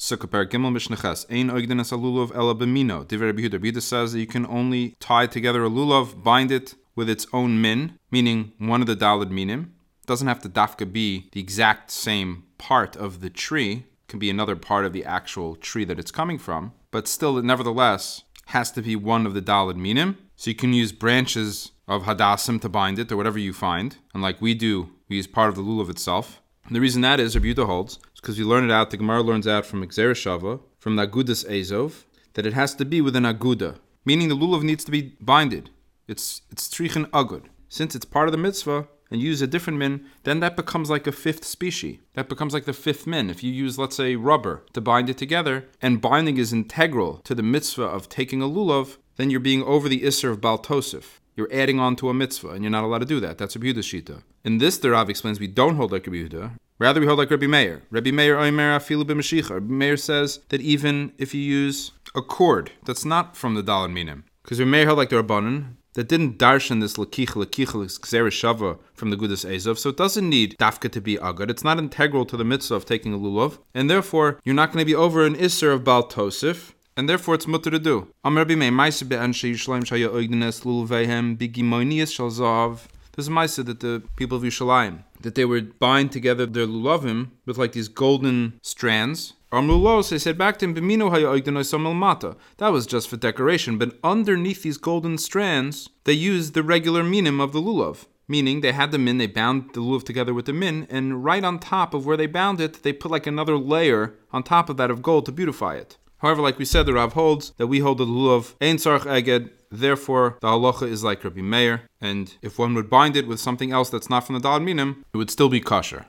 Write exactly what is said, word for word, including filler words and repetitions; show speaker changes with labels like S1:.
S1: Sukkah Perek Gimel Mishnah Ches. Ein oigden es a lulav ela b'mino. Divrei Rabbi Yehuda. Rabbi Yehuda says that you can only tie together a lulav, bind it with its own min, meaning one of the daled minim. It doesn't have to dafka be the exact same part of the tree. It can be another part of the actual tree that it's coming from. But still, it nevertheless has to be one of the daled minim. So you can use branches of hadassim to bind it, or whatever you find. And like we do, we use part of the lulav itself. And the reason that is, Rabbi Yehuda holds, is because we learn it out, the Gemara learns out from Gzeira Shava, from the Agudas Ezov, that it has to be with an aguda, meaning the lulav needs to be binded. It's it's trichen agud. Since it's part of the mitzvah, and you use a different min, then that becomes like a fifth species. That becomes like the fifth min. If you use, let's say, rubber to bind it together, and binding is integral to the mitzvah of taking a lulav, then you're being over the isser of Baal Tosef. You're adding on to a mitzvah, and you're not allowed to do that. That's Rabbi Yehuda's shita. In this, the Rav explains we don't hold like Rabbi Yehuda. Rather, we hold like Rabbi Meir. Rabbi Meir oimer afilu b'mashicha. Rabbi Meir says that even if you use a cord that's not from the daled minim, because Rabbi Meir held like the Rabbanan that didn't darshan this lakich lakich gzeira shava from the Agudas Ezov, so it doesn't need dafka to be agad. It's not integral to the mitzvah of taking a lulav, and therefore you're not going to be over an isser of Baal Tosef. And therefore it's mutter to do. Am Rabbi Meir, Ma'aseh be'anshe Yishalayim shaya oigdenes luluveihem b'gimoinias shel zav. There's a Ma'aseh that the people of Yishalayim, that they would bind together their lulavim with like these golden strands. Amrulos, they said back to him, b'mino haya oigdenes samel mata. That was just for decoration, but underneath these golden strands, they used the regular minim of the lulav. Meaning they had the min, they bound the lulav together with the min, and right on top of where they bound it, they put like another layer on top of that of gold to beautify it. However, like we said, the Rav holds that we hold the lulav ein tzarich eged, therefore the halacha is like Rabbi Meir, and if one would bind it with something else that's not from the daled minim, it would still be kosher.